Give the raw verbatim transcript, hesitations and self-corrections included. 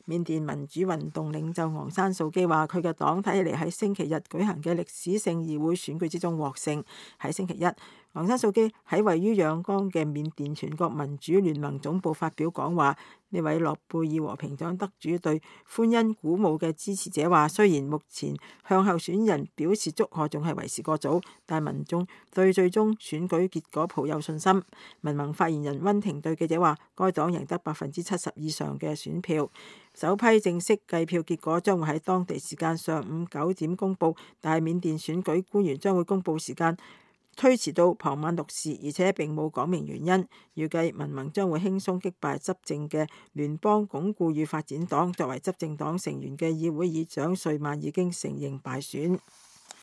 緬甸民主運動領袖昂山素基話：佢嘅黨睇起嚟喺星期日舉行嘅歷史性議會選舉之中獲勝。喺星期一，昂山素基喺位於仰光嘅緬甸全國民主聯盟總部發表講話。呢位諾貝爾和平獎得主對歡欣鼓舞嘅支持者話：雖然目前向候選人表示祝賀仲係為時過早，但民眾對最終選舉結果抱有信心。民盟發言人溫婷對記者話：該黨贏得百分之七十以上嘅選票。首批正式計票結果將會喺當地時間上午九點公佈，但係緬甸選舉官員將會公佈時間推遲到傍晚六時，而且並冇講明原因。預計民盟將會輕鬆擊敗執政嘅聯邦鞏固與發展黨。作為執政黨成員嘅議會議長瑞曼已經承認敗選。